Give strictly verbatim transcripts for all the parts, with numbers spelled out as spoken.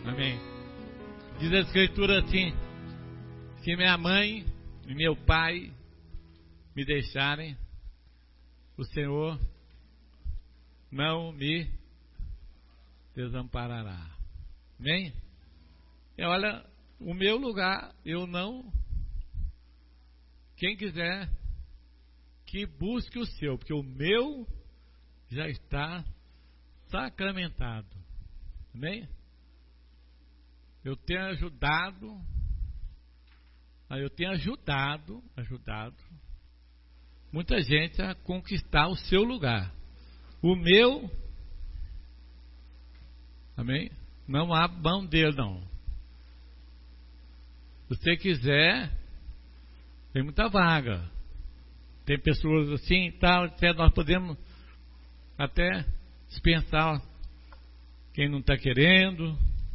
Amém. Diz a Escritura assim: que minha mãe e meu pai me deixarem, o Senhor não me desamparará. Amém? E olha, o meu lugar, eu não. Quem quiser que busque o seu, porque o meu já está sacramentado. Amém? Eu tenho ajudado, eu tenho ajudado, ajudado muita gente a conquistar o seu lugar. O meu, amém? Não há mão dele, não. Se você quiser, tem muita vaga. Tem pessoas assim e tal, até nós podemos até dispensar quem não está querendo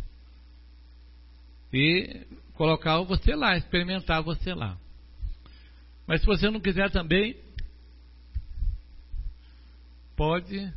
e colocar você lá, experimentar você lá. Mas se você não quiser também, pode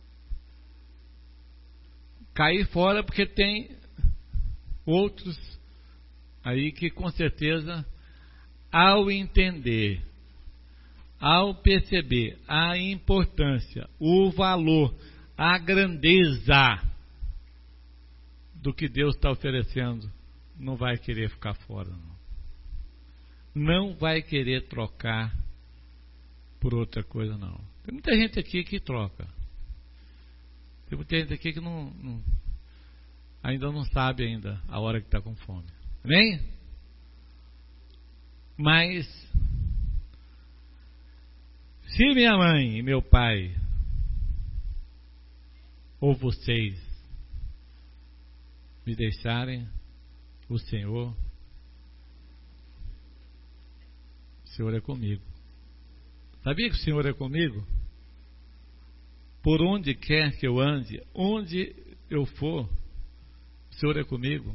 cair fora, porque tem outros aí que com certeza, ao entender, ao perceber a importância, o valor, a grandeza do que Deus está oferecendo, não vai querer ficar fora, não. Não vai querer trocar por outra coisa, não. Tem muita gente aqui que troca. Tem muita gente aqui que não, não, ainda não sabe ainda a hora que está com fome. Amém? Mas se minha mãe e meu pai, ou vocês, me deixarem, o Senhor, o Senhor é comigo. Sabia que o Senhor é comigo? Por onde quer que eu ande, onde eu for, o Senhor é comigo.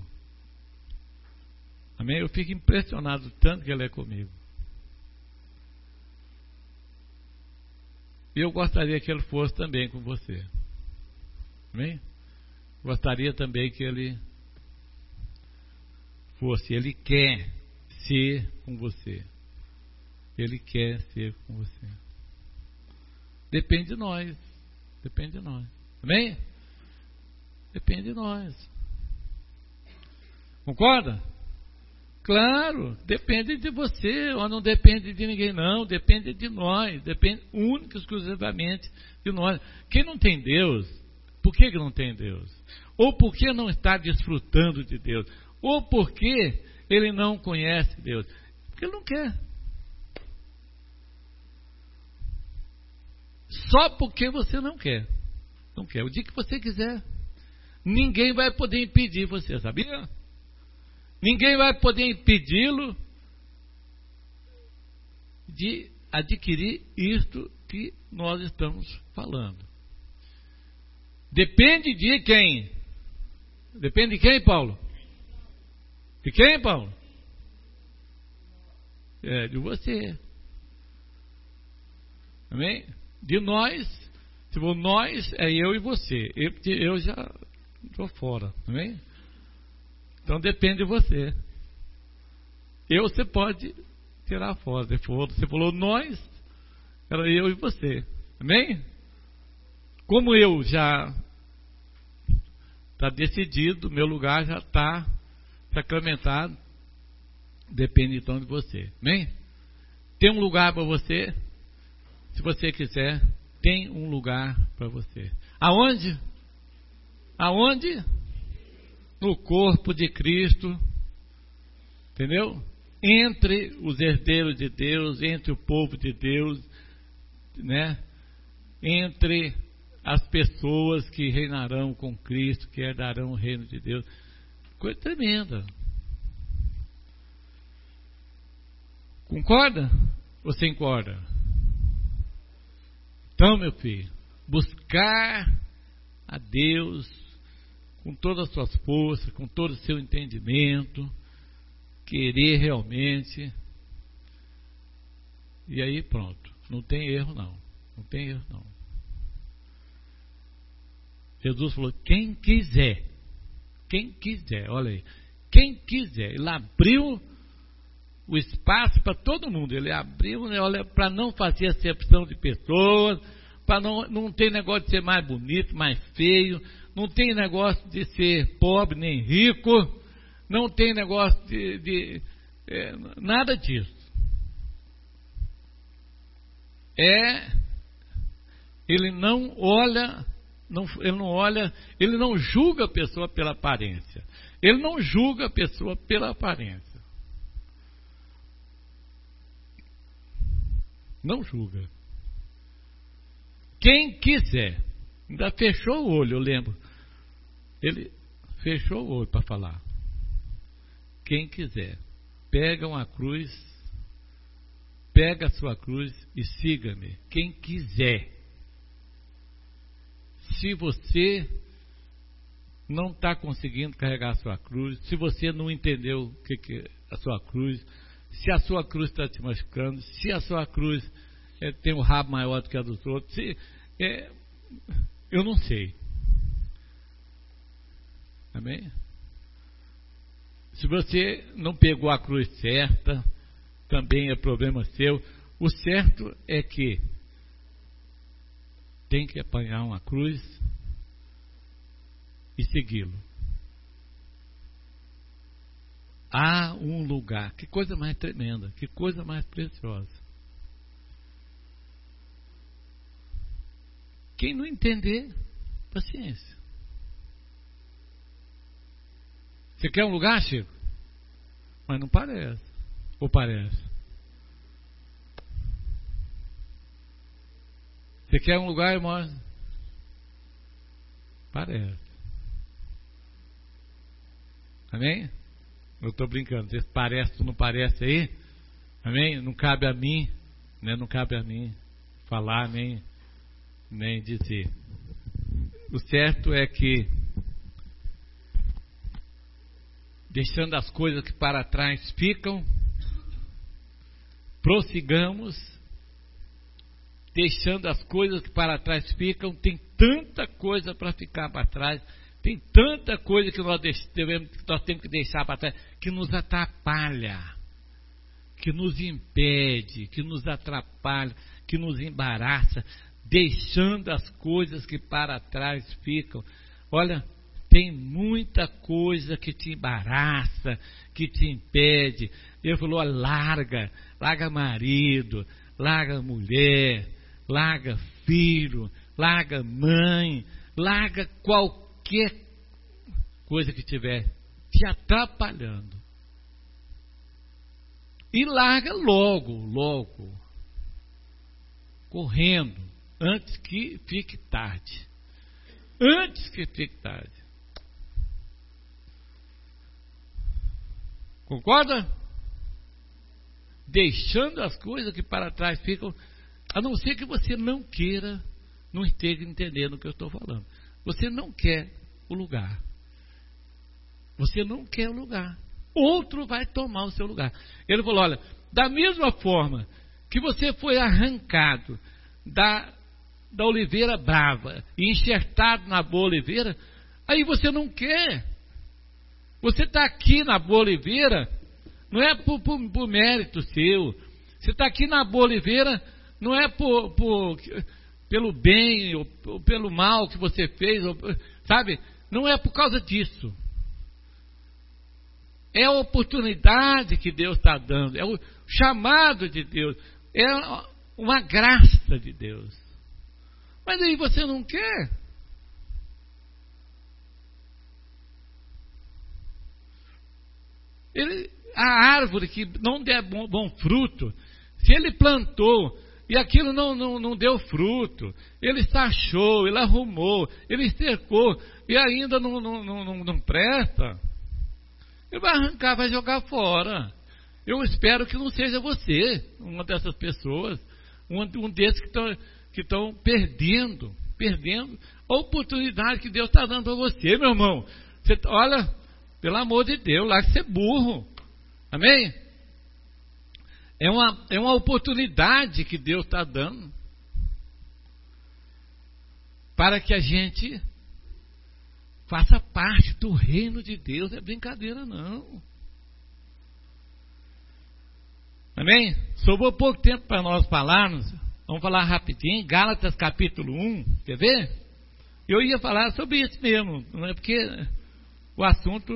Amém? Eu fico impressionado tanto que Ele é comigo. E eu gostaria que Ele fosse também com você. Amém? Gostaria também que Ele fosse. Ele quer ser com você. Ele quer ser com você. Depende de nós. Depende de nós. Amém? Depende de nós. Concorda? Claro, depende de você, ou não depende de ninguém não, depende de nós, depende única e exclusivamente de nós. Quem não tem Deus, por que que não tem Deus? Ou por que não está desfrutando de Deus? Ou por que ele não conhece Deus? Porque ele não quer. Só porque você não quer. Não quer. O dia que você quiser, ninguém vai poder impedir você, sabia? Ninguém vai poder impedi-lo de adquirir isto que nós estamos falando. Depende de quem? Depende de quem, Paulo? De quem, Paulo? É, de você. Amém? De nós. Se for nós, é eu e você. Eu, eu já estou fora. Amém? Então depende de você. Eu você pode tirar fora. Você falou nós, era eu e você. Amém? Como eu já está decidido, meu lugar já está sacramentado, depende então de você. Amém? Tem um lugar para você, se você quiser, tem um lugar para você. Aonde? Aonde? No corpo de Cristo, entendeu? Entre os herdeiros de Deus, entre o povo de Deus, né? Entre as pessoas que reinarão com Cristo, que herdarão o reino de Deus. Coisa tremenda. Concorda? Ou você concorda? Então, meu filho, buscar a Deus com todas as suas forças, com todo o seu entendimento, querer realmente, e aí pronto, não tem erro não, não tem erro não. Jesus falou, quem quiser, Quem quiser, olha aí. Quem quiser. Ele abriu o espaço para todo mundo. Ele abriu, né, olha, para não fazer acepção de pessoas, para não, não ter negócio de ser mais bonito, mais feio, não tem negócio de ser pobre nem rico, não tem negócio de, de é, nada disso. É, ele não olha, não, ele não olha, ele não julga a pessoa pela aparência. Ele não julga a pessoa pela aparência. Não julga. Quem quiser, ainda fechou o olho, eu lembro. Ele fechou o olho para falar. Quem quiser, pega uma cruz, pega a sua cruz e siga-me. Quem quiser. Se você não está conseguindo carregar a sua cruz, se você não entendeu o que, que é a sua cruz, se a sua cruz está te machucando, se a sua cruz é, tem um rabo maior do que a dos outros, se, é, eu não sei. Amém? Se você não pegou a cruz certa, também é problema seu. O certo é que tem que apanhar uma cruz e segui-lo. Há um lugar, que coisa mais tremenda, que coisa mais preciosa. Quem não entender, paciência. Você quer um lugar, Chico? Mas não parece. Ou parece? Você quer um lugar, irmão? Parece. Amém? Eu estou brincando. Se parece ou não parece aí, amém? Não cabe a mim, né? Não cabe a mim falar nem, nem dizer. O certo é que, deixando as coisas que para trás ficam, prossigamos, deixando as coisas que para trás ficam. Tem tanta coisa para ficar para trás, tem tanta coisa que nós, devemos, que nós temos que deixar para trás, que nos atrapalha, que nos impede, que nos atrapalha, que nos embaraça, deixando as coisas que para trás ficam. Olha, tem muita coisa que te embaraça, que te impede. Ele falou, ó, larga, larga marido, larga mulher, larga filho, larga mãe, larga qualquer coisa que estiver te atrapalhando. E larga logo, logo, correndo, antes que fique tarde. Antes que fique tarde. Concorda? Deixando as coisas que para trás ficam, a não ser que você não queira, não esteja entendendo o que eu estou falando. Você não quer o lugar. Você não quer o lugar. Outro vai tomar o seu lugar. Ele falou, olha, da mesma forma que você foi arrancado da, da oliveira brava e enxertado na boa oliveira, aí você não quer. Você está aqui na boa oliveira, não é por, por, por mérito seu. Você está aqui na boa oliveira, não é por, por, pelo bem ou, ou pelo mal que você fez, ou, sabe? Não é por causa disso. É a oportunidade que Deus está dando, é o chamado de Deus, é uma graça de Deus. Mas aí você não quer. Ele, a árvore que não der bom, bom fruto, se ele plantou e aquilo não, não, não deu fruto, ele taxou, ele arrumou, ele cercou e ainda não, não, não, não presta, ele vai arrancar, vai jogar fora. Eu espero que não seja você, uma dessas pessoas, um, um desses que estão que estão perdendo, perdendo a oportunidade que Deus está dando para você, meu irmão. Você, olha, pelo amor de Deus, larga de ser burro. Amém? É uma, é uma oportunidade que Deus está dando para que a gente faça parte do reino de Deus, não é brincadeira não. Amém? Sobrou pouco tempo para nós falarmos, vamos falar rapidinho, Gálatas capítulo um, quer ver? Eu ia falar sobre isso mesmo, não é porque o assunto,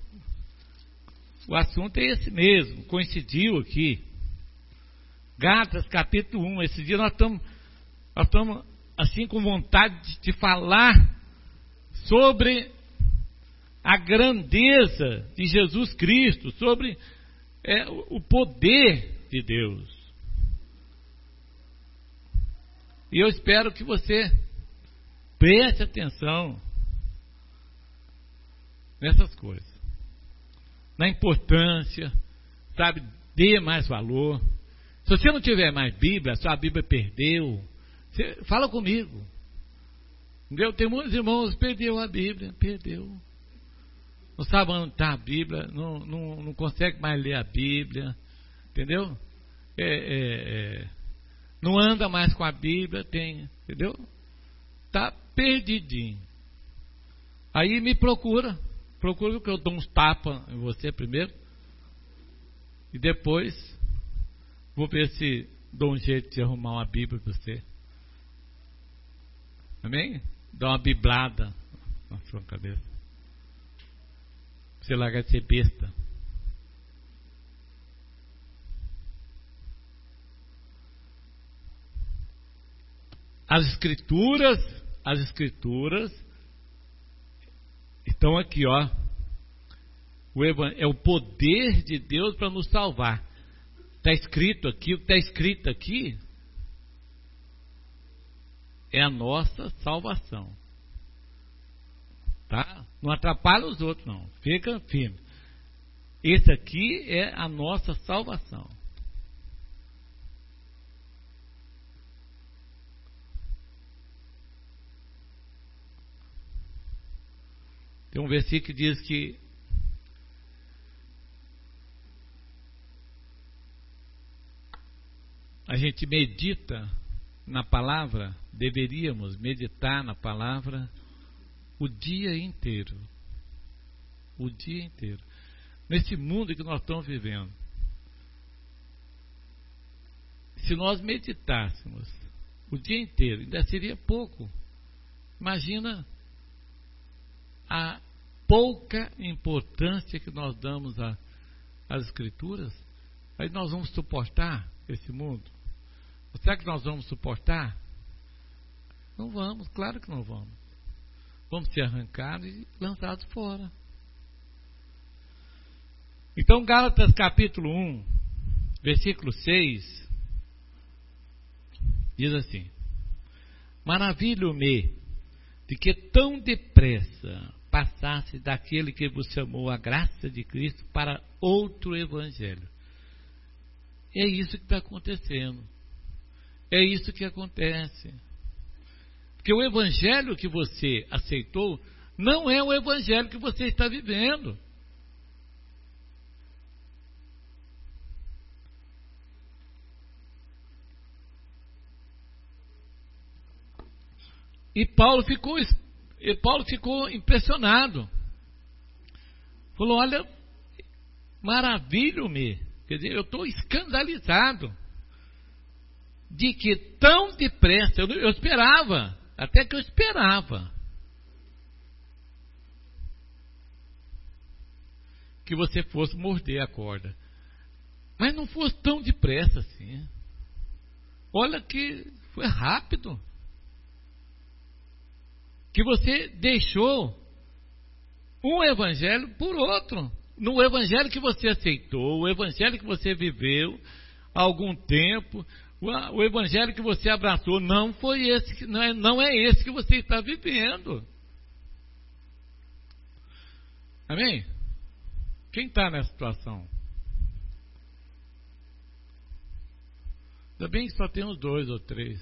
o assunto é esse mesmo, coincidiu aqui. Gálatas capítulo um, esse dia nós estamos, nós estamos assim com vontade de, de falar sobre a grandeza de Jesus Cristo, sobre é, o poder de Deus. E eu espero que você preste atenção nessas coisas, na importância, sabe, dê mais valor. Se você não tiver mais Bíblia, sua Bíblia perdeu, você, fala comigo. Entendeu? Tem muitos irmãos que perdeu a Bíblia, perdeu. Não sabe onde está a Bíblia, não, não, não consegue mais ler a Bíblia, entendeu? É, é, é, não anda mais com a Bíblia, tem, entendeu? Está perdidinho. Aí me procura, procura que eu dou uns tapas em você primeiro, e depois vou ver se dou um jeito de arrumar uma Bíblia para você. Amém? Dá uma biblada na sua cabeça. Você larga de ser besta. As escrituras, as escrituras estão aqui, ó. O evan- é o poder de Deus para nos salvar. Está escrito aqui, o que está escrito aqui é a nossa salvação. Tá? Não atrapalha os outros, não. Fica firme. Esse aqui é a nossa salvação. Tem um versículo que diz que a gente medita na palavra, deveríamos meditar na palavra o dia inteiro. O dia inteiro. Nesse mundo que nós estamos vivendo. Se nós meditássemos o dia inteiro, ainda seria pouco. Imagina a pouca importância que nós damos a, às escrituras. Aí nós vamos suportar esse mundo? Será que nós vamos suportar? Não vamos, claro que não vamos. Vamos ser arrancados e lançados fora. Então, Gálatas capítulo um, versículo seis, diz assim: maravilho-me de que tão depressa passasse daquele que vos chamou a graça de Cristo para outro evangelho. É isso que está acontecendo. É isso que acontece. Porque o evangelho que você aceitou não é o evangelho que você está vivendo. E Paulo ficou, e Paulo ficou impressionado. Falou: olha, maravilho-me. Quer dizer, eu estou escandalizado de que tão depressa, eu, eu esperava, até que eu esperava, que você fosse morder a corda. Mas não fosse tão depressa assim. Olha que foi rápido. Que você deixou um evangelho por outro. No evangelho que você aceitou, o evangelho que você viveu há algum tempo, o evangelho que você abraçou, não foi esse, não é, não é esse que você está vivendo. Amém? Quem está nessa situação? Ainda bem que só tem uns dois ou três.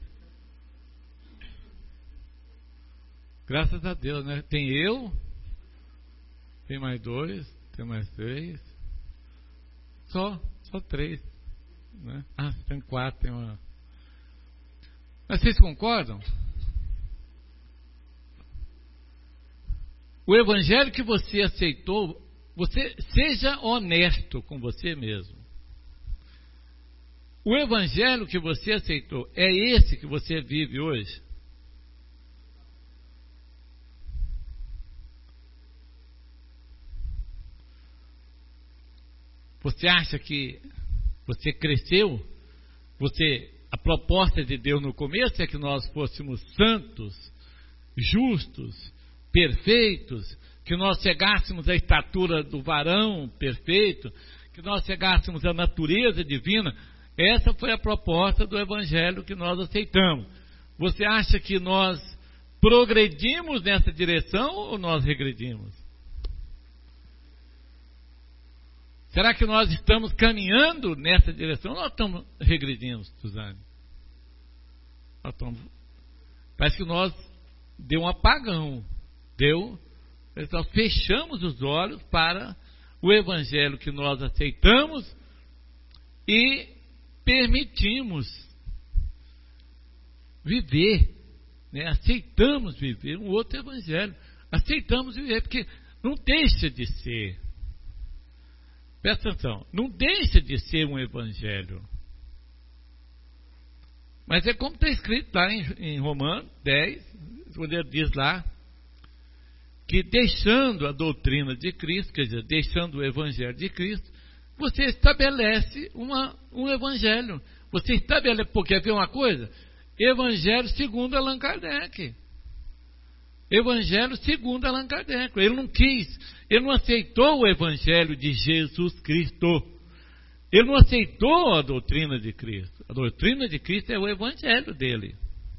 Graças a Deus, né? Tem eu, tem mais dois, tem mais três. Só, só três. Né? Ah, tem quatro, tem uma. Mas vocês concordam? O evangelho que você aceitou, você seja honesto com você mesmo. O evangelho que você aceitou é esse que você vive hoje? Você acha que você cresceu? Você, a proposta de Deus no começo é que nós fôssemos santos, justos, perfeitos, que nós chegássemos à estatura do varão perfeito, que nós chegássemos à natureza divina. Essa foi a proposta do evangelho que nós aceitamos. Você acha que nós progredimos nessa direção ou nós regredimos? Será que nós estamos caminhando nessa direção ou nós estamos regredindo, Suzane? Nós estamos, parece que nós deu um apagão, deu, nós fechamos os olhos para o evangelho que nós aceitamos e permitimos viver, né? Aceitamos viver um outro evangelho, aceitamos viver, porque não deixa de ser, presta atenção, não deixa de ser um evangelho, mas é como está escrito lá em, em Romanos dez, quando ele diz lá, que deixando a doutrina de Cristo, quer dizer, deixando o evangelho de Cristo, você estabelece uma, um evangelho. Você estabelece, porque quer ver uma coisa? Evangelho segundo Allan Kardec. Evangelho segundo Allan Kardec. Ele não quis, ele não aceitou o evangelho de Jesus Cristo. Ele não aceitou a doutrina de Cristo. A doutrina de Cristo é o evangelho dele.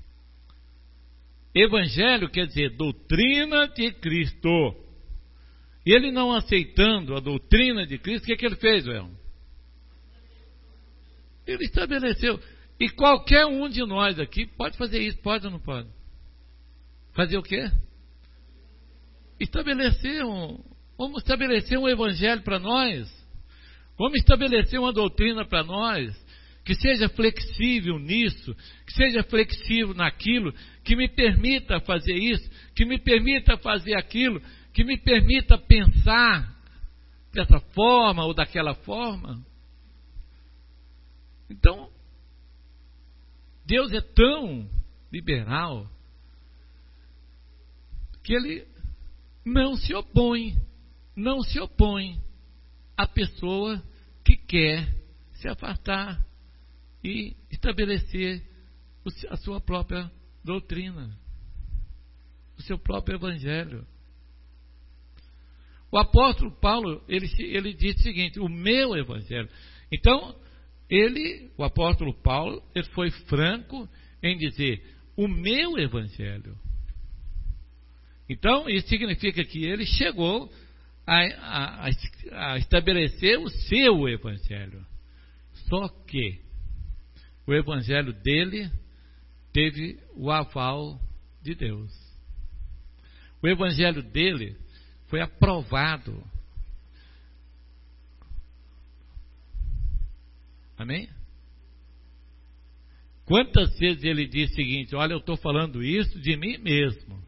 Evangelho quer dizer doutrina de Cristo. Ele não aceitando a doutrina de Cristo, o que, é que ele fez, Elmo? Ele estabeleceu. E qualquer um de nós aqui pode fazer isso, pode ou não pode? Fazer o quê? Estabelecer um, vamos estabelecer um evangelho para nós. Vamos estabelecer uma doutrina para nós, que seja flexível nisso, que seja flexível naquilo, que me permita fazer isso, que me permita fazer aquilo, que me permita pensar dessa forma ou daquela forma. Então, Deus é tão liberal que Ele não se opõe, não se opõe à pessoa que quer se afastar e estabelecer a sua própria doutrina, o seu próprio evangelho. O apóstolo Paulo, ele, ele diz o seguinte, o meu evangelho. Então, ele, o apóstolo Paulo, ele foi franco em dizer, o meu evangelho. Então, isso significa que ele chegou a, a, a estabelecer o seu evangelho. Só que o evangelho dele teve o aval de Deus. O evangelho dele foi aprovado. Amém? Quantas vezes ele diz o seguinte, olha, eu estou falando isso de mim mesmo.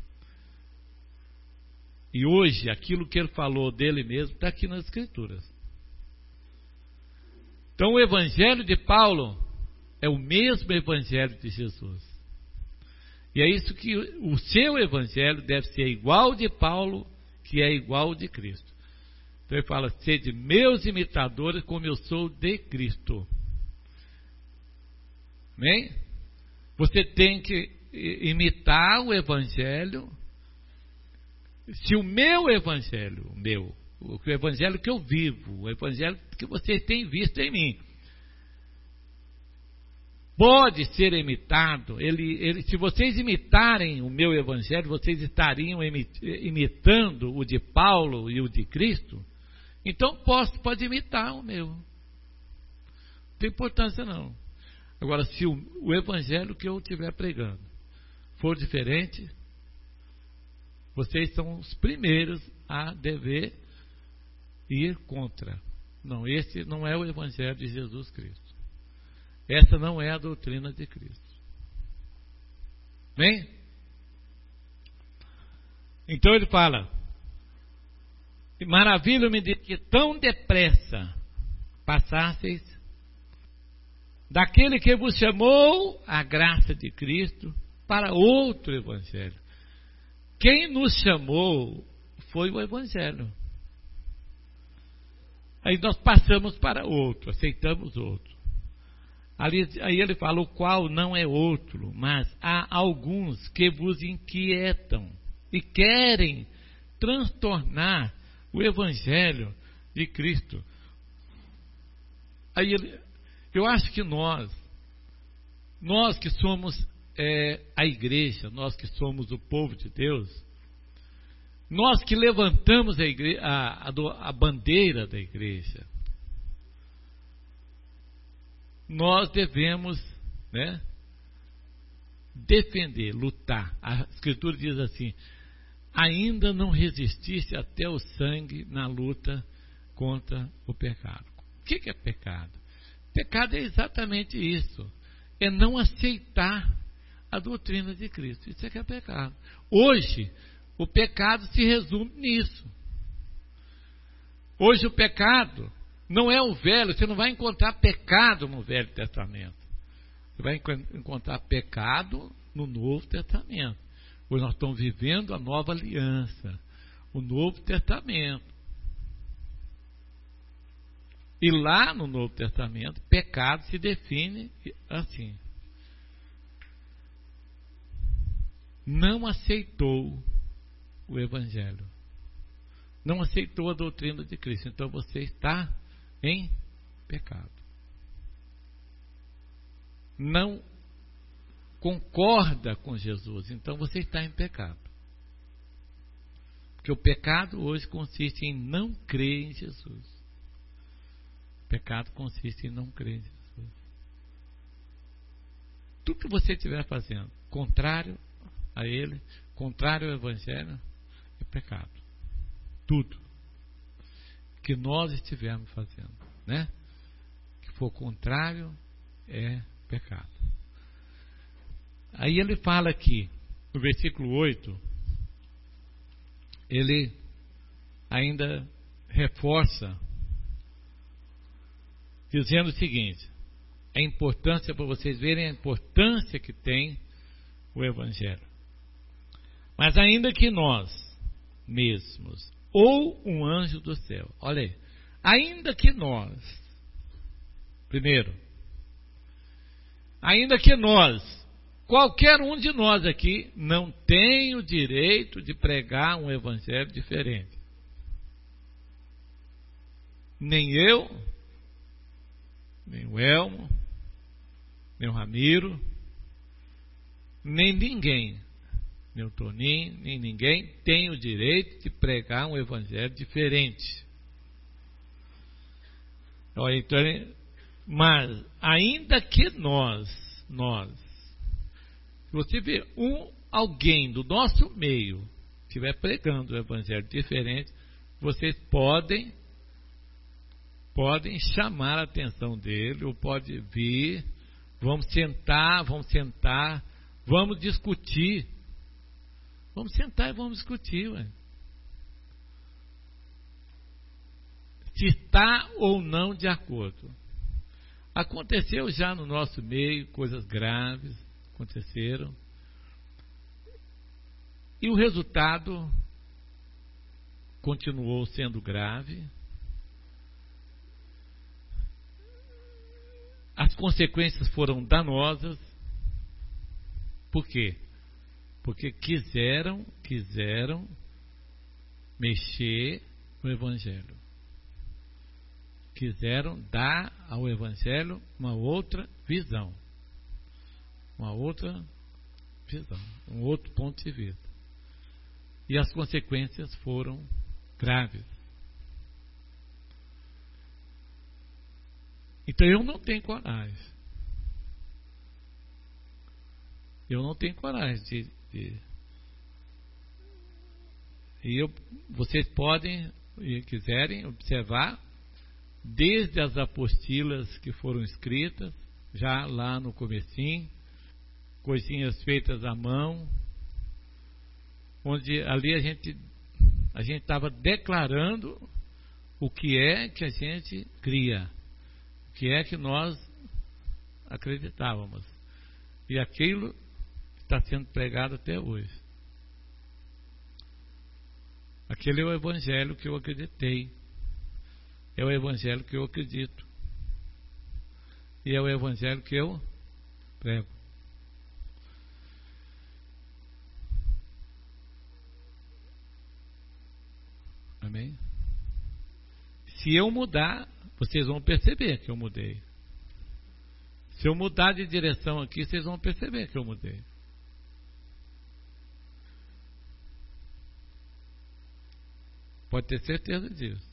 E hoje, aquilo que ele falou dele mesmo está aqui nas Escrituras. Então, o evangelho de Paulo é o mesmo evangelho de Jesus. E é isso que o seu evangelho deve ser igual de Paulo, que é igual de Cristo. Então ele fala, sede meus imitadores como eu sou de Cristo. Amém? Você tem que imitar o evangelho. Se o meu evangelho, o meu, o evangelho que eu vivo, o evangelho que vocês têm visto em mim, pode ser imitado, ele, ele, se vocês imitarem o meu evangelho, vocês estariam imitando o de Paulo e o de Cristo, então posso, pode imitar o meu. Não tem importância não. Agora, se o, o evangelho que eu estiver pregando for diferente, vocês são os primeiros a dever ir contra. Não, esse não é o evangelho de Jesus Cristo. Essa não é a doutrina de Cristo. Bem? Então ele fala: maravilho-me de que tão depressa passasseis daquele que vos chamou a graça de Cristo para outro evangelho. Quem nos chamou foi o evangelho. Aí nós passamos para outro, aceitamos outro. Ali, aí ele fala: o qual não é outro, mas há alguns que vos inquietam e querem transtornar o evangelho de Cristo. Aí ele, eu acho que nós, nós que somos é, a igreja, nós que somos o povo de Deus, nós que levantamos a, igreja, a, a, a bandeira da igreja, nós devemos, né, defender, lutar. A Escritura diz assim: ainda não resististe até o sangue na luta contra o pecado. O que é pecado? Pecado é exatamente isso, é não aceitar a doutrina de Cristo. Isso é que é pecado. Hoje, o pecado se resume nisso. Hoje o pecado não é o velho, você não vai encontrar pecado no Velho Testamento. Você vai encontrar pecado no Novo Testamento. Hoje nós estamos vivendo a nova aliança, o Novo Testamento. E lá no Novo Testamento, pecado se define assim: não aceitou o Evangelho, não aceitou a doutrina de Cristo, então você está em pecado. Não concorda com Jesus, então você está em pecado. Porque o pecado hoje consiste em não crer em Jesus. O pecado consiste em não crer em Jesus. Tudo que você estiver fazendo contrário a Ele, contrário ao Evangelho, é pecado. Tudo que nós estivermos fazendo, né, que for contrário, é pecado. Aí ele fala aqui, no versículo oito, ele ainda reforça, dizendo o seguinte: a importância, para vocês verem a importância que tem o Evangelho. Mas ainda que nós mesmos, ou um anjo do céu, olha aí, ainda que nós, primeiro, ainda que nós, qualquer um de nós aqui, não tem o direito de pregar um evangelho diferente. Nem eu, nem o Elmo, nem o Ramiro, nem ninguém, nem o Toninho, nem ninguém tem o direito de pregar um evangelho diferente. Olha, então, mas ainda que nós, nós, se você vê um, alguém do nosso meio estiver pregando o evangelho diferente, vocês podem, podem chamar a atenção dele, ou pode vir, vamos sentar, vamos sentar, vamos discutir. Vamos sentar e vamos discutir, ué. Se está ou não de acordo. Aconteceu já no nosso meio coisas graves, aconteceram. E o resultado continuou sendo grave. As consequências foram danosas. Por quê? Porque quiseram, quiseram mexer no Evangelho. Quiseram dar ao Evangelho uma outra visão. Uma outra visão, um outro ponto de vista. E as consequências foram graves. Então eu não tenho coragem. Eu não tenho coragem de... de e eu, vocês podem, e quiserem, observar, desde as apostilas que foram escritas, já lá no comecinho, coisinhas feitas à mão, onde ali a gente a gente estava declarando o que é que a gente cria, o que é que nós acreditávamos. E aquilo está sendo pregado até hoje. Aquele é o evangelho que eu acreditei. É o evangelho que eu acredito. E é o evangelho que eu prego. Amém? Se eu mudar, vocês vão perceber que eu mudei. Se eu mudar de direção aqui, vocês vão perceber que eu mudei. Pode ter certeza disso.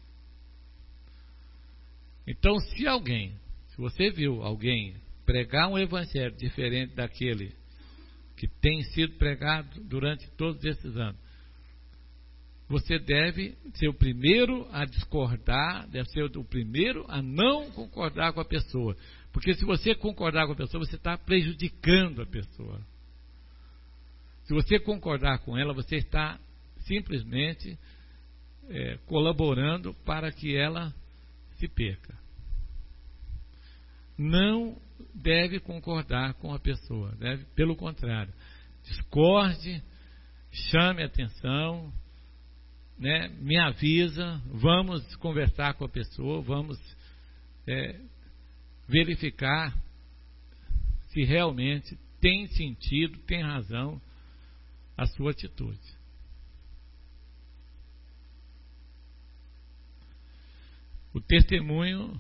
Então, se alguém, se você viu alguém pregar um evangelho diferente daquele que tem sido pregado durante todos esses anos, você deve ser o primeiro a discordar, deve ser o primeiro a não concordar com a pessoa. Porque se você concordar com a pessoa, você está prejudicando a pessoa. Se você concordar com ela, você está simplesmente é, colaborando para que ela se perca. Não deve concordar com a pessoa, deve, pelo contrário, discorde, chame a atenção, né, me avisa, vamos conversar com a pessoa, vamos é, verificar se realmente tem sentido, tem razão a sua atitude. O testemunho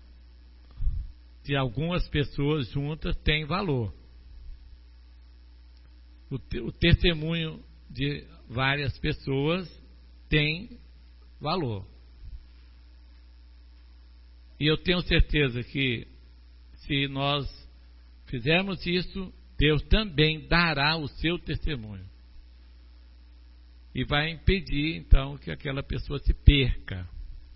de algumas pessoas juntas tem valor. O, te, o testemunho de várias pessoas tem valor. E eu tenho certeza que se nós fizermos isso, Deus também dará o seu testemunho. E vai impedir, então, que aquela pessoa se perca.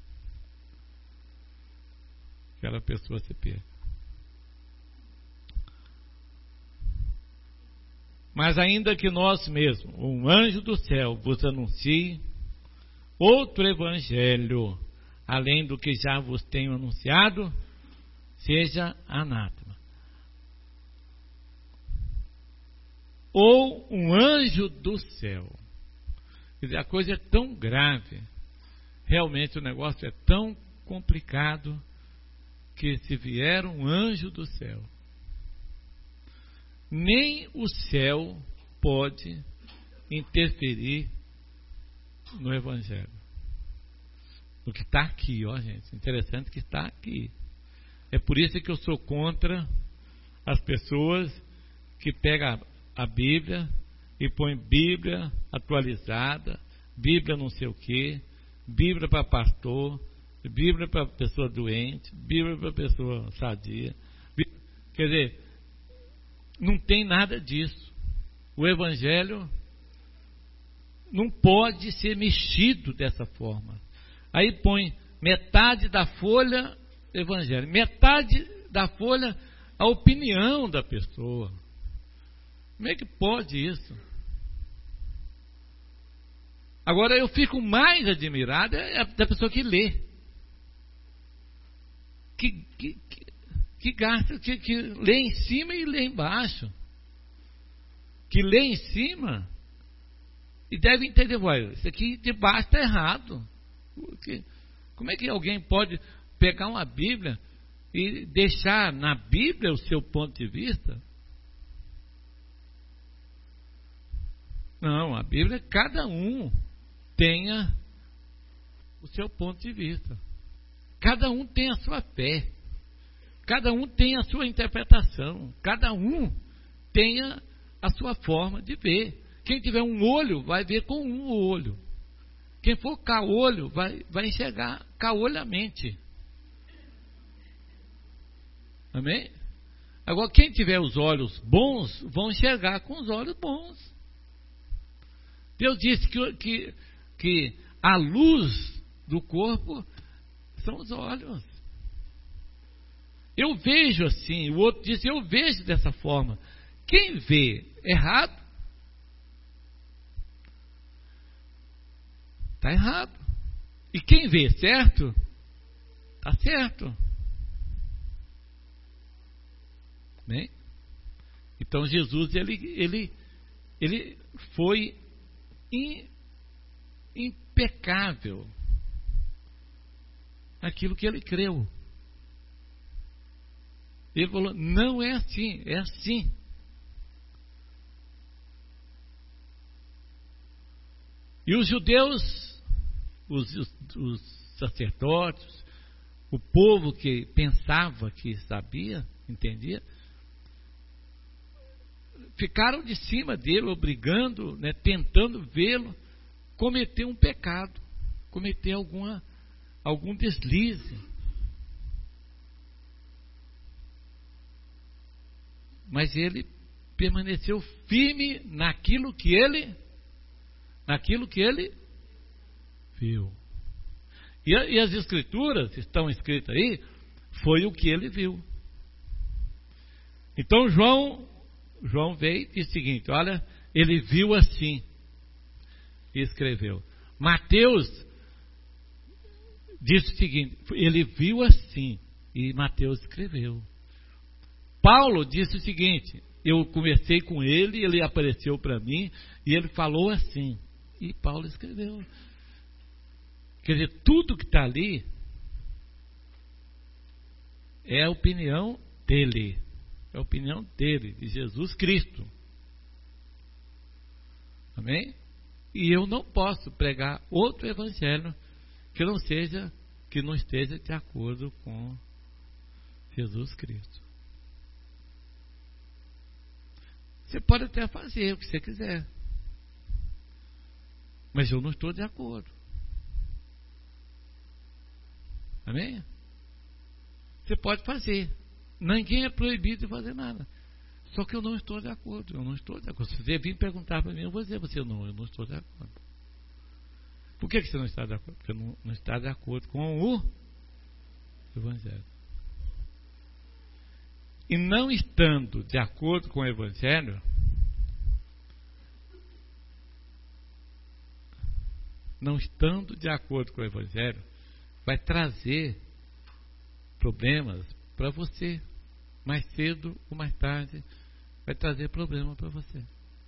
Aquela pessoa se perca. Mas ainda que nós mesmos, um anjo do céu, vos anuncie outro evangelho, além do que já vos tenho anunciado, seja anátema. Ou um anjo do céu. Quer dizer, a coisa é tão grave, realmente o negócio é tão complicado, que se vier um anjo do céu, nem o céu pode interferir no evangelho. O que está aqui, ó gente, interessante que está aqui. É por isso que eu sou contra as pessoas que pegam a Bíblia e põem Bíblia atualizada, Bíblia não sei o que, Bíblia para pastor, Bíblia para pessoa doente, Bíblia para pessoa sadia. Quer dizer, não tem nada disso. O evangelho não pode ser mexido dessa forma. Aí põe metade da folha evangelho, metade da folha a opinião da pessoa. Como é que pode isso? Agora eu fico mais admirado é da pessoa que lê, que, que, que, que gasta, que, que lê em cima e lê embaixo, que lê em cima e deve entender, olha, isso aqui de baixo está errado. Porque, como é que alguém pode pegar uma Bíblia e deixar na Bíblia o seu ponto de vista? Não, a Bíblia, cada um tenha o seu ponto de vista. Cada um tem a sua fé. Cada um tem a sua interpretação. Cada um tenha a sua forma de ver. Quem tiver um olho, vai ver com um olho. Quem for caolho, vai, vai enxergar caolhamente. Amém? Agora, quem tiver os olhos bons, vão enxergar com os olhos bons. Deus disse que, que, que a luz do corpo são os olhos. Eu vejo assim, o outro diz, eu vejo dessa forma. Quem vê errado, está errado. E quem vê certo, está certo. Bem? Então Jesus, ele, ele, ele foi in, impecável naquilo que ele creu. Ele falou, não é assim, é assim. E os judeus, os, os, os sacerdotes, o povo que pensava que sabia, entendia, ficaram de cima dele, obrigando, né, tentando vê-lo cometer um pecado, cometer alguma, algum deslize. Mas ele permaneceu firme naquilo que ele, naquilo que ele viu. E, e as escrituras estão escritas aí, foi o que ele viu. Então João, João veio e disse o seguinte, olha, ele viu assim, e escreveu. Mateus disse o seguinte, ele viu assim, e Mateus escreveu. Paulo disse o seguinte, eu conversei com ele, ele apareceu para mim, e ele falou assim, e Paulo escreveu. Quer dizer, tudo que está ali é a opinião dele, é a opinião dele, de Jesus Cristo. Amém? E eu não posso pregar outro evangelho que não seja, que não esteja de acordo com Jesus Cristo. Você pode até fazer o que você quiser, mas eu não estou de acordo. Amém? Você pode fazer. Ninguém é proibido de fazer nada. Só que eu não estou de acordo. Eu não estou de acordo. Se você vir perguntar para mim, eu vou dizer você não, eu não estou de acordo. Por que, que você não está de acordo? Porque não, não está de acordo com o Evangelho. E não estando de acordo com o Evangelho, não estando de acordo com o Evangelho, vai trazer problemas para você. Mais cedo ou mais tarde, vai trazer problema para você.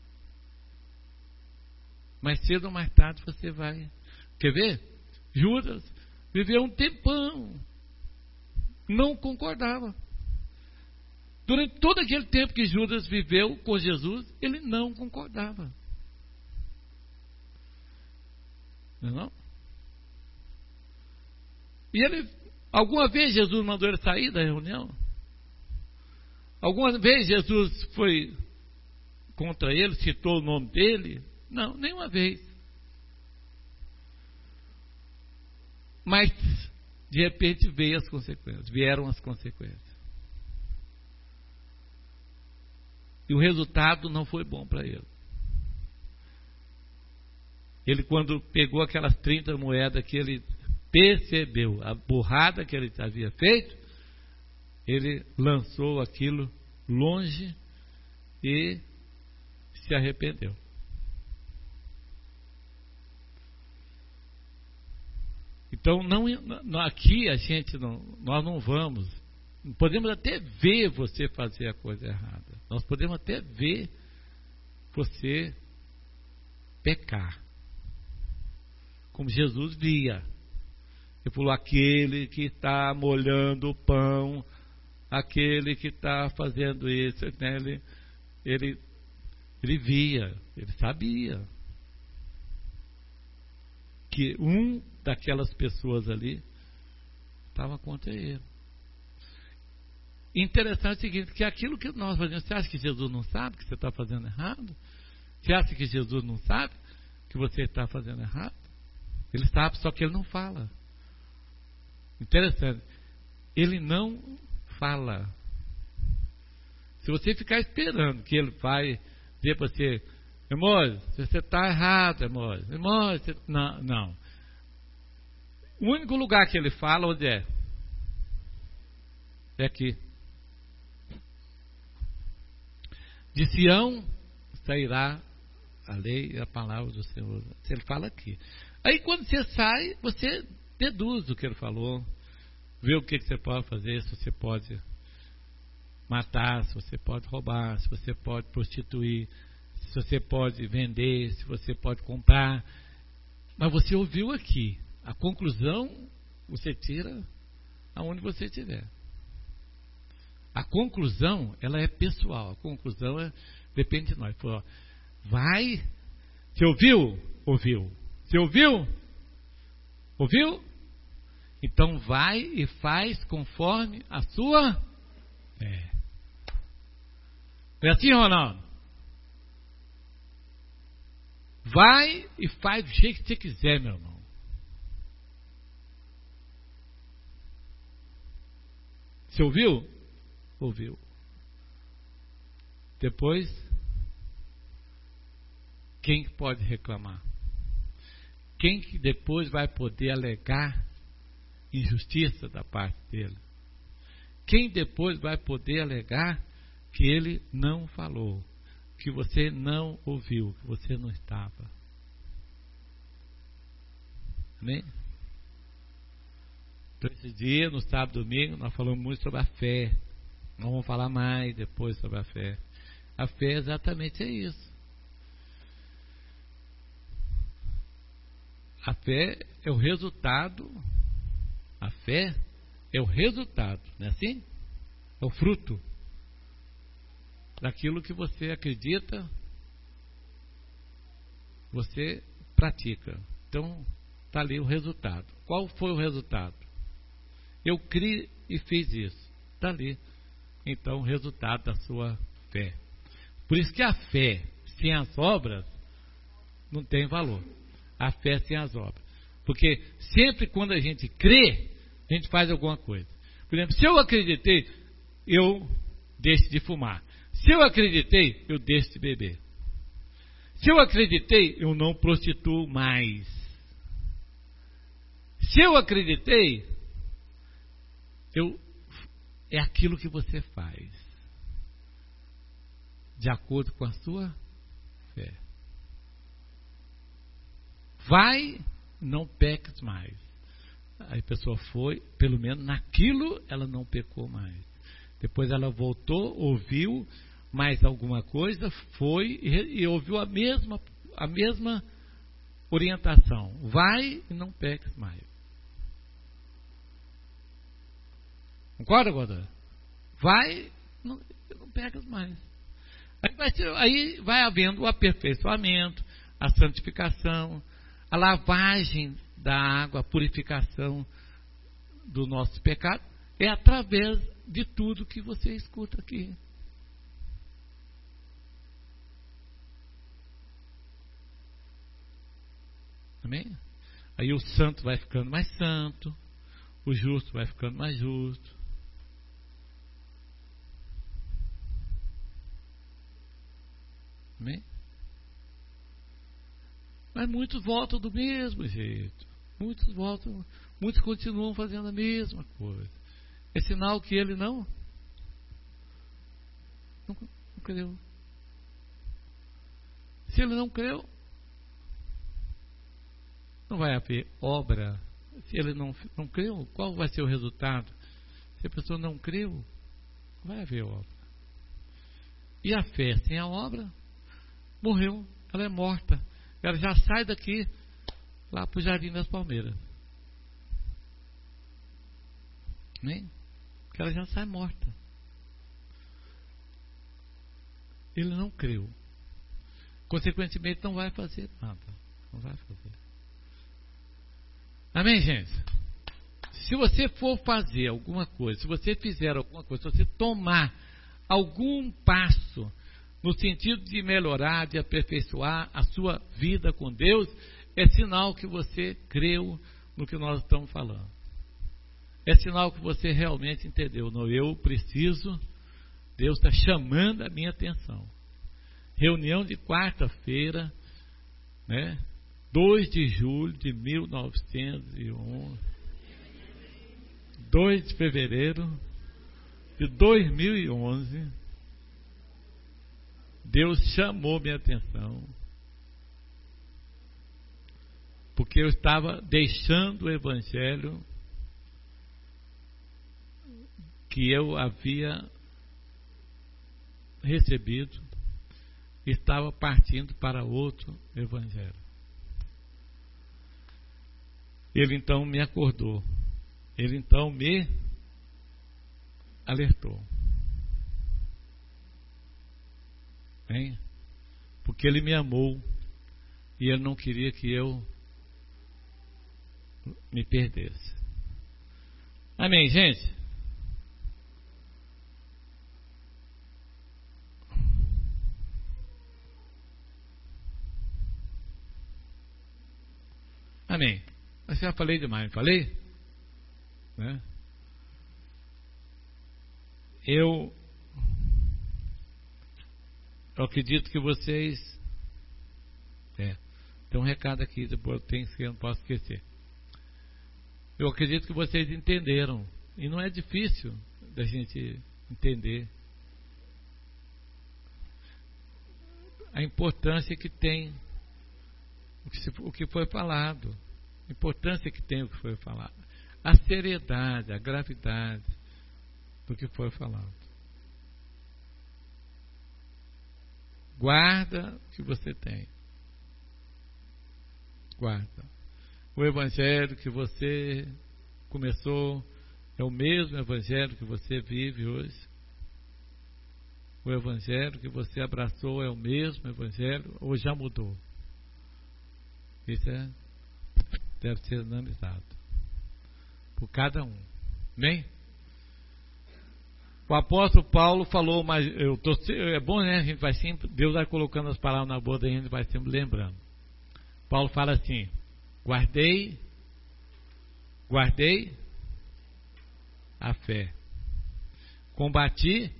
Mais cedo ou mais tarde você vai. Quer ver? Judas viveu um tempão, não concordava. Durante todo aquele tempo que Judas viveu com Jesus, ele não concordava. Não é não? E ele, alguma vez Jesus mandou ele sair da reunião? Alguma vez Jesus foi contra ele, citou o nome dele? Não, nenhuma vez. Mas, de repente, veio as consequências, vieram as consequências. E o resultado não foi bom para ele. Ele, quando pegou aquelas trinta moedas que ele percebeu, a burrada que ele havia feito, ele lançou aquilo longe e se arrependeu. Então, não, aqui a gente não, nós não vamos, podemos até ver você fazer a coisa errada, nós podemos até ver você pecar, como Jesus via. Ele falou, aquele que está molhando o pão, aquele que está fazendo isso, né? ele, ele, ele via, ele sabia que um daquelas pessoas ali estava contra ele. Interessante é o seguinte, que aquilo que nós fazemos, você acha que Jesus não sabe que você está fazendo errado? Você acha que Jesus não sabe que você está fazendo errado? Ele sabe, só que ele não fala. Interessante, ele não fala. Se você ficar esperando que ele vai dizer para você, irmão, você está errado, irmão, irmão, você... não, não. O único lugar que ele fala, onde é? É aqui. De Sião sairá a lei e a palavra do Senhor. Ele fala aqui. Aí quando você sai, você deduz o que ele falou, vê o que, que você pode fazer, se você pode matar, se você pode roubar, se você pode prostituir, se você pode vender, se você pode comprar. Mas você ouviu aqui. A conclusão você tira aonde você estiver. A conclusão, ela é pessoal. A conclusão é, depende de nós. Falou, vai. Você ouviu? Ouviu. Você ouviu? Ouviu? Então vai e faz conforme a sua fé. É assim, Ronaldo? Vai e faz do jeito que você quiser, meu irmão. Você ouviu? Ouviu. Depois, quem pode reclamar? Quem que depois vai poder alegar injustiça da parte dele? Quem depois vai poder alegar que ele não falou, que você não ouviu, que você não estava? Amém? Então, esse dia, no sábado e domingo, nós falamos muito sobre a fé. Nós vamos falar mais depois sobre a fé. A fé exatamente é isso. A fé é o resultado. A fé é o resultado, não é assim? É o fruto daquilo que você acredita, você pratica. Então, está ali o resultado. Qual foi o resultado? Eu criei e fiz isso. Está ali. Então, o resultado da sua fé. Por isso que a fé sem as obras não tem valor. A fé sem as obras. Porque sempre quando a gente crê, a gente faz alguma coisa. Por exemplo, se eu acreditei, eu deixo de fumar. Se eu acreditei, eu deixo de beber. Se eu acreditei, eu não prostituo mais. Se eu acreditei, eu, é aquilo que você faz, de acordo com a sua fé. Vai, não peques mais. Aí a pessoa foi, pelo menos naquilo ela não pecou mais. Depois ela voltou, ouviu mais alguma coisa, foi e, e ouviu a mesma, a mesma orientação. Vai e não peques mais. Concorda, Godô? Vai, não, não peques mais. Aí vai, ter, aí vai havendo o aperfeiçoamento, a santificação, a lavagem da água, a purificação do nosso pecado, é através de tudo que você escuta aqui. Amém? Aí o santo vai ficando mais santo, o justo vai ficando mais justo. Amém? Mas muitos voltam do mesmo jeito. Muitos voltam, muitos continuam fazendo a mesma coisa. É sinal que ele não, não, não creu. Se ele não creu, não vai haver obra. Se ele não, não creu, qual vai ser o resultado? Se a pessoa não creu, não vai haver obra. E a fé sem a obra, morreu, ela é morta. Ela já sai daqui, lá para o Jardim das Palmeiras. Amém? Porque ela já sai morta. Ele não creu. Consequentemente, não vai fazer nada. Não vai fazer. Amém, gente? Se você for fazer alguma coisa, se você fizer alguma coisa, se você tomar algum passo no sentido de melhorar, de aperfeiçoar a sua vida com Deus, é sinal que você creu no que nós estamos falando. É sinal que você realmente entendeu. Não, eu preciso, Deus está chamando a minha atenção. Reunião de quarta-feira, né? dois de julho de mil novecentos e onze, dois de fevereiro de dois mil e onze, Deus chamou minha atenção, porque eu estava deixando o Evangelho que eu havia recebido, estava partindo para outro Evangelho. Ele então me acordou, ele então me alertou. Hein? Porque ele me amou e ele não queria que eu me perdesse. Amém, gente? Amém. Mas já falei demais, não falei? Né? Eu, eu acredito que vocês... É, tem um recado aqui, depois tem que eu não posso esquecer. Eu acredito que vocês entenderam. E não é difícil da gente entender a importância que tem o que, se, o que foi falado, a importância que tem o que foi falado, a seriedade, a gravidade do que foi falado. Guarda o que você tem. Guarda. O Evangelho que você começou é o mesmo Evangelho que você vive hoje. O Evangelho que você abraçou é o mesmo Evangelho ou já mudou? Isso é, deve ser analisado por cada um. Amém? O apóstolo Paulo falou, mas eu tô, é bom, né? A gente vai sempre, Deus vai colocando as palavras na boca da gente, vai sempre lembrando. Paulo fala assim: guardei, guardei a fé, combati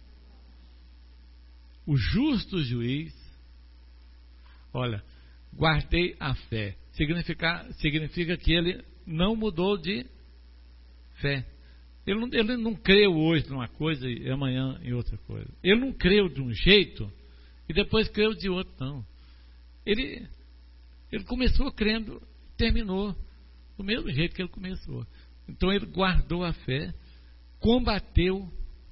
o justo juiz. Olha, guardei a fé. Significa, significa que ele não mudou de fé. Ele não, ele não creu hoje numa coisa e amanhã em outra coisa. Ele não creu de um jeito e depois creu de outro, não. Ele, ele começou crendo, terminou do mesmo jeito que ele começou. Então ele guardou a fé, combateu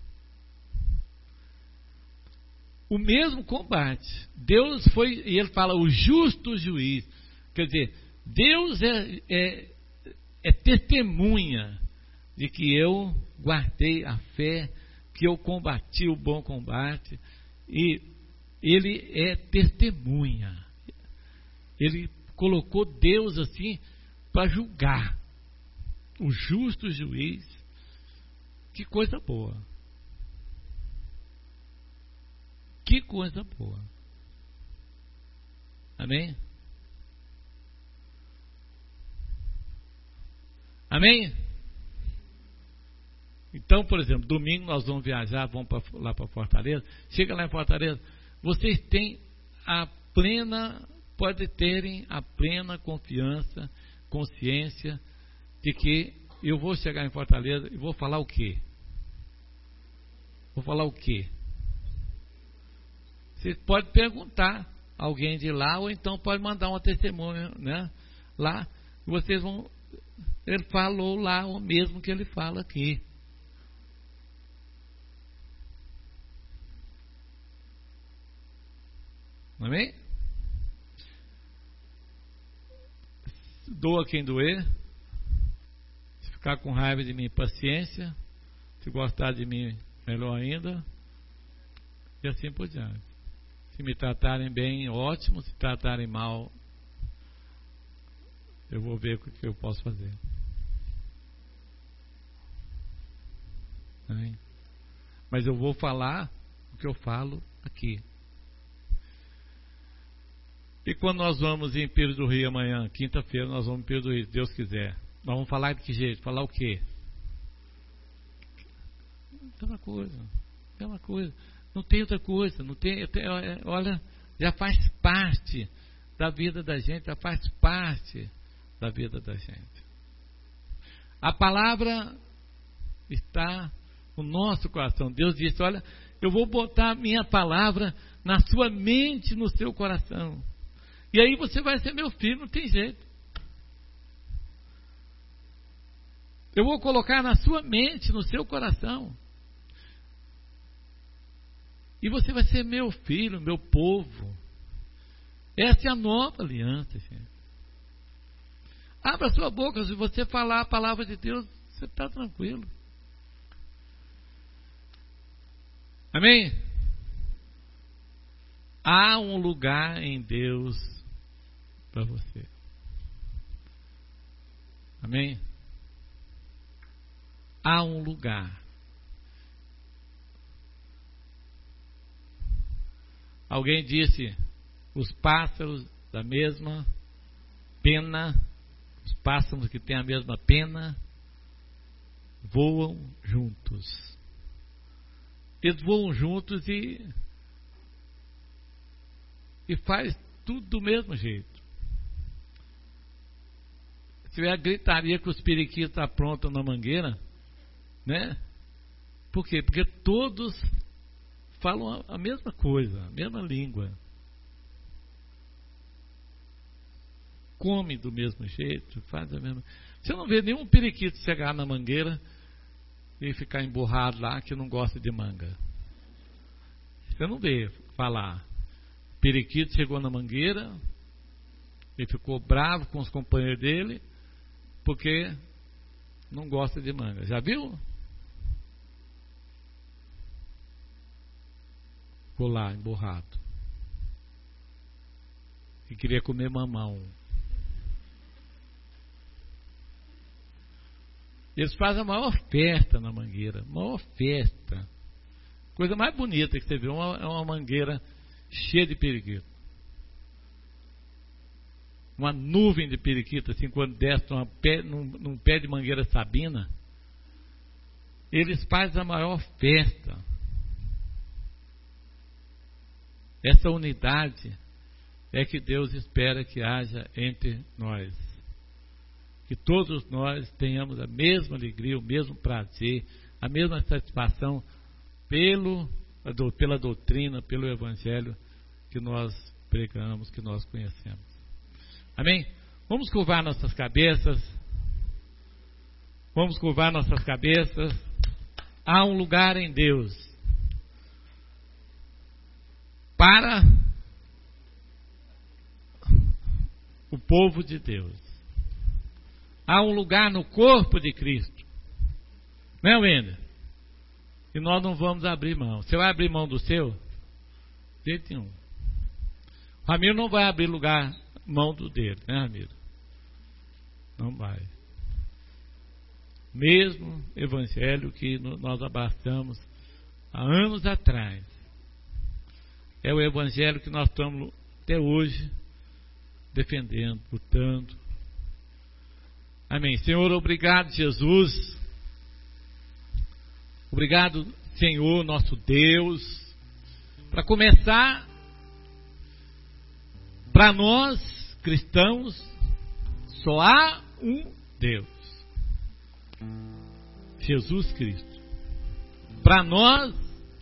o mesmo combate. Deus foi, e ele fala, o justo juiz. Quer dizer, Deus é, é, é testemunha de que eu guardei a fé, que eu combati o bom combate, e ele é testemunha. Ele colocou Deus assim para julgar, o justo juiz. Que coisa boa. Que coisa boa. Amém? Amém? Então, por exemplo, domingo nós vamos viajar, vamos pra, lá para Fortaleza. Chega lá em Fortaleza, vocês têm a plena, podem terem a plena confiança, consciência de que eu vou chegar em Fortaleza e vou falar o quê? Vou falar o quê? Você pode perguntar a alguém de lá, ou então pode mandar uma testemunha, né? Lá, vocês vão. Ele falou lá o mesmo que ele fala aqui. Amém? Doa quem doer. Se ficar com raiva de mim, paciência. Se gostar de mim, melhor ainda. E assim por diante. Se me tratarem bem, ótimo. Se tratarem mal, eu vou ver o que eu posso fazer. Amém? Mas eu vou falar o que eu falo aqui. E quando nós vamos em Pires do Rio amanhã, quinta-feira, nós vamos em Pires do Rio, se Deus quiser. Nós vamos falar de que jeito? Falar o quê? É uma coisa. É uma coisa. Não tem outra coisa. Não tem, olha, já faz parte da vida da gente, já faz parte da vida da gente. A palavra está no nosso coração. Deus disse, olha, eu vou botar a minha palavra na sua mente, no seu coração. E aí você vai ser meu filho, não tem jeito. Eu vou colocar na sua mente, no seu coração. E você vai ser meu filho, meu povo. Essa é a nova aliança, gente. Abra sua boca, se você falar a palavra de Deus, você está tranquilo. Amém? Há um lugar em Deus para você. Amém? Há um lugar. Alguém disse, os pássaros da mesma pena, os pássaros que têm a mesma pena, voam juntos. Eles voam juntos e, e faz tudo do mesmo jeito. Se tiver a gritaria que os periquitos aprontam na mangueira, né? Por quê? Porque todos falam a mesma coisa, a mesma língua. Come do mesmo jeito, faz a mesma. Você não vê nenhum periquito chegar na mangueira e ficar emburrado lá que não gosta de manga. Você não vê falar. Periquito chegou na mangueira e ficou bravo com os companheiros dele porque não gosta de manga. Já viu? Ficou lá emburrado e queria comer mamão. Eles fazem a maior festa na mangueira, maior festa. Coisa mais bonita que você vê é uma, é uma mangueira cheia de periquito. Uma nuvem de periquito, assim, quando desce numa pé, num, num pé de mangueira sabina, eles fazem a maior festa. Essa unidade é que Deus espera que haja entre nós. Que todos nós tenhamos a mesma alegria, o mesmo prazer, a mesma satisfação pelo, pela doutrina, pelo Evangelho que nós pregamos, que nós conhecemos. Amém? Vamos curvar nossas cabeças. Vamos curvar nossas cabeças. Há um lugar em Deus para o povo de Deus. Há um lugar no corpo de Cristo. Não é, Wender? E nós não vamos abrir mão. Você vai abrir mão do seu? De jeito nenhum. O Ramiro não vai abrir lugar, mão do dele, né, Ramiro? Não vai. Mesmo evangelho que nós abraçamos há anos atrás, é o evangelho que nós estamos até hoje defendendo, lutando. Amém. Senhor, obrigado, Jesus. Obrigado, Senhor, nosso Deus. Para começar, para nós, cristãos, só há um Deus. Jesus Cristo. Para nós,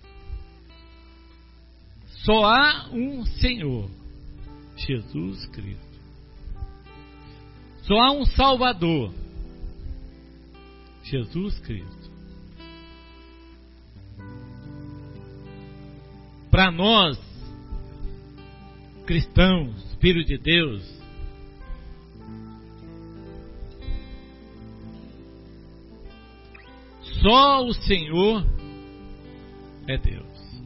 só há um Senhor. Jesus Cristo. Só há um Salvador, Jesus Cristo. Para nós, cristãos, filhos de Deus, só o Senhor é Deus.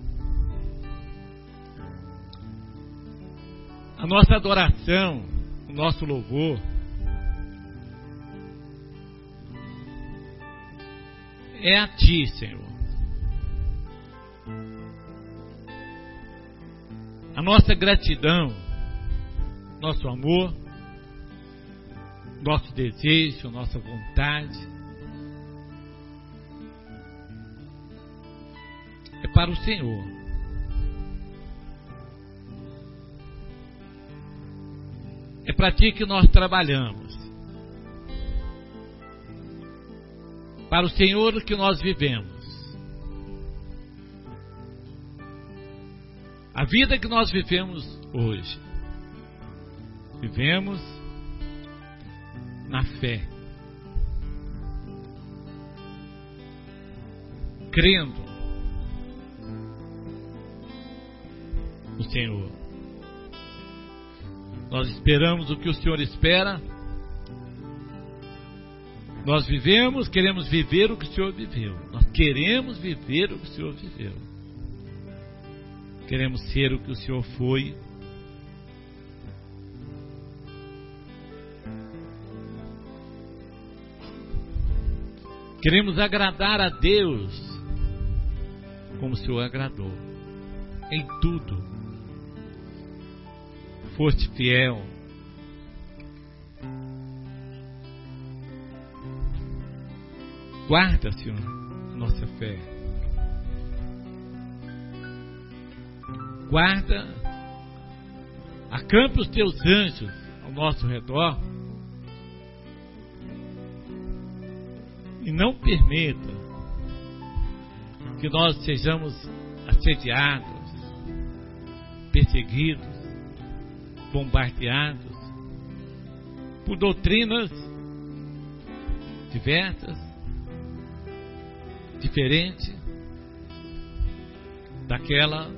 A nossa adoração, o nosso louvor, é a Ti, Senhor. A nossa gratidão, nosso amor, nosso desejo, nossa vontade é para o Senhor. É para Ti que nós trabalhamos. Para o Senhor que nós vivemos. A vida que nós vivemos hoje, vivemos na fé. crendo no Senhor. Nós esperamos o que o Senhor espera. Nós vivemos, queremos viver o que o Senhor viveu. Nós queremos viver o que o Senhor viveu. Queremos ser o que o Senhor foi. Queremos agradar a Deus como o Senhor agradou. Em tudo. Foste fiel. Guarda, Senhor, nossa fé. Guarda, acampa os teus anjos ao nosso redor e não permita que nós sejamos assediados, perseguidos, bombardeados por doutrinas diversas, diferente daquela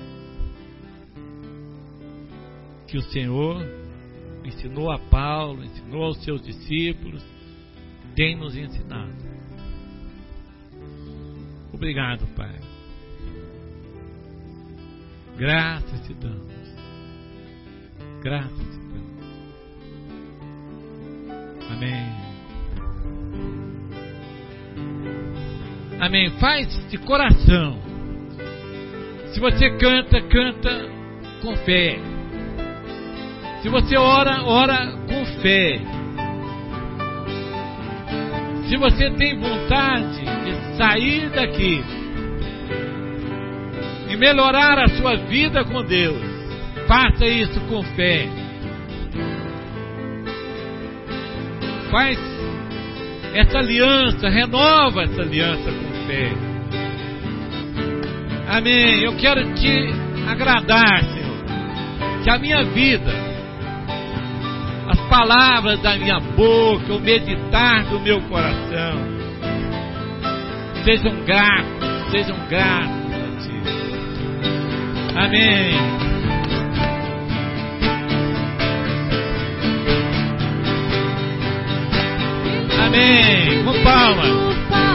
que o Senhor ensinou a Paulo, ensinou aos seus discípulos, tem nos ensinado. Obrigado, Pai. Graças te damos. Graças te damos. Amém. Amém. Faz de coração. Se você canta, canta com fé. Se você ora, ora com fé. Se você tem vontade de sair daqui e melhorar a sua vida com Deus, faça isso com fé. Faz essa aliança, renova essa aliança com fé. Amém. Eu quero te agradar, Senhor. Que a minha vida, as palavras da minha boca, o meditar do meu coração, sejam gratos, sejam gratos a Ti. Amém. Amém. Com palmas.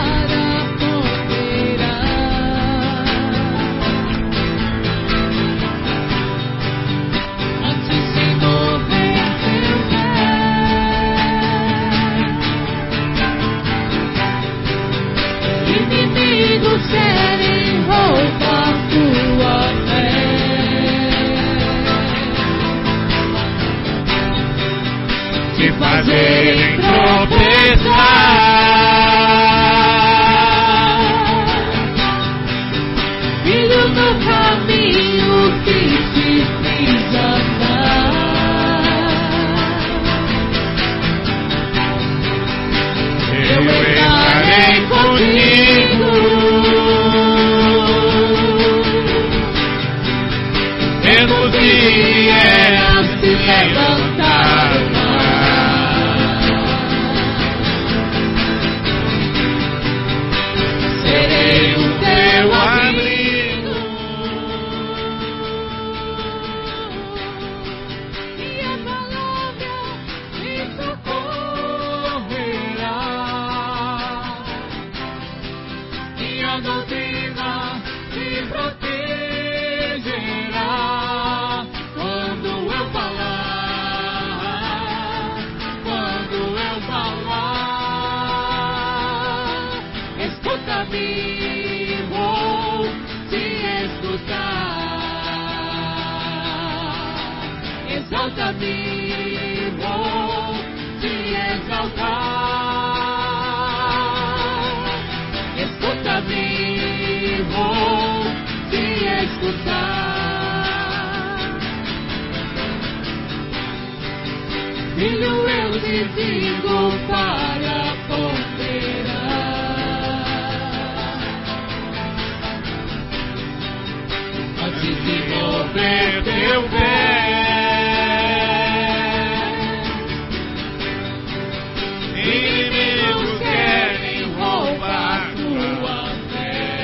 Querem roubar tua fé, te fazerem tropeçar, filho, no caminho que te fiz andar. Eu entrarei contigo. E elas se levantaram, serei o teu abrigo, e a palavra me socorrerá, e a doutrina me protegerá. Vou te escutar, exalta-me, vou te exaltar, escuta-me, vou te escutar, filho, eu te digo para ponderar. Desenvolver teu pé, inimigos querem roubar tua fé,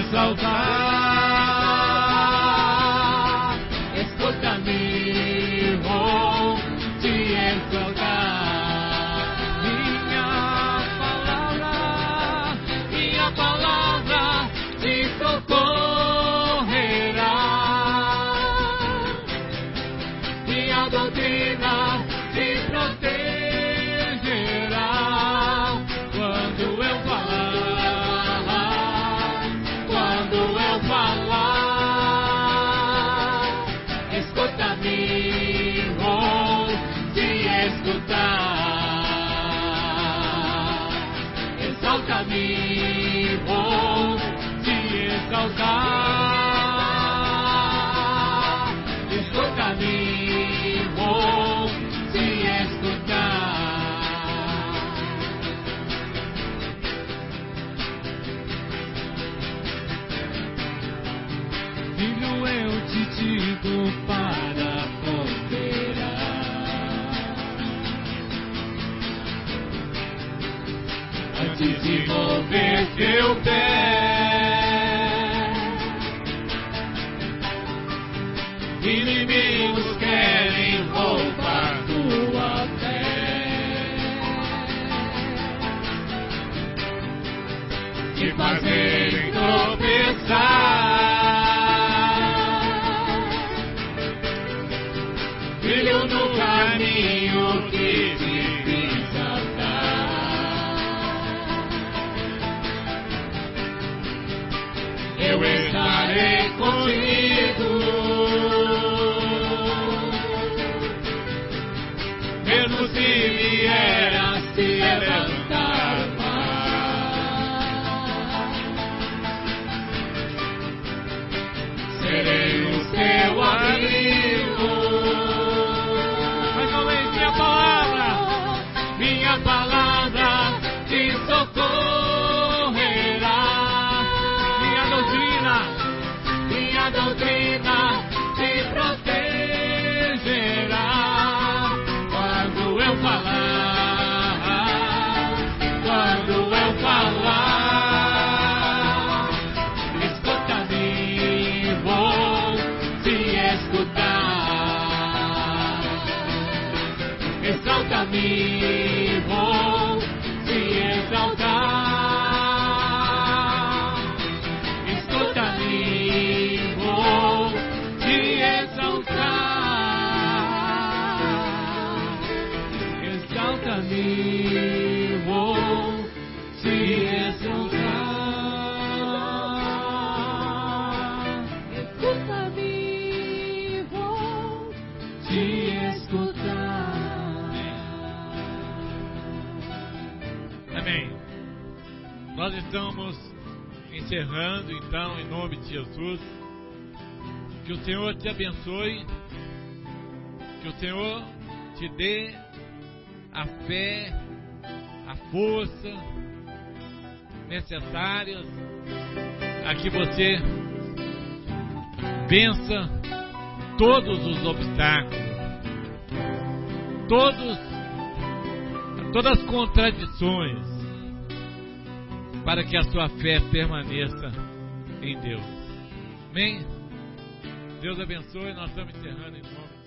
exaltar. Escuta-me, vou te exaltar. Minha palavra, minha palavra te socorrerá. Minha doutrina te protegerá. Quando eu falar, quando eu falar, escuta-me, vou te escutar. Exalta-me, vou te exaltar. Escuta-me, vou te escutar. Filho, eu te digo para ponderar. Antes de mover teu pé, inimigos querem roubar tua fé. Te fazerem tropeçar. Filho, no caminho que te fiz andar, eu estarei contigo. Mesmo se vier a se levantar mais, serei o seu abrigo. Mais uma vez, minha palavra, minha palavra te socorrerá. Minha doutrina, minha doutrina te protegerá. Quando eu falar, quando eu falar, escuta-me, vou te escutar. Exalta-me, vou te exaltar. Escuta-me, vou te exaltar. Exalta-me, vou te exaltar. Escuta-me, vou te escutar. Amém. Nós estamos encerrando, então, em nome de Jesus. Que o Senhor te abençoe. Que o Senhor te dê a fé, a força necessárias a que você vença todos os obstáculos, todos, todas as contradições, para que a sua fé permaneça em Deus. Amém? Deus abençoe. Nós estamos encerrando em nome de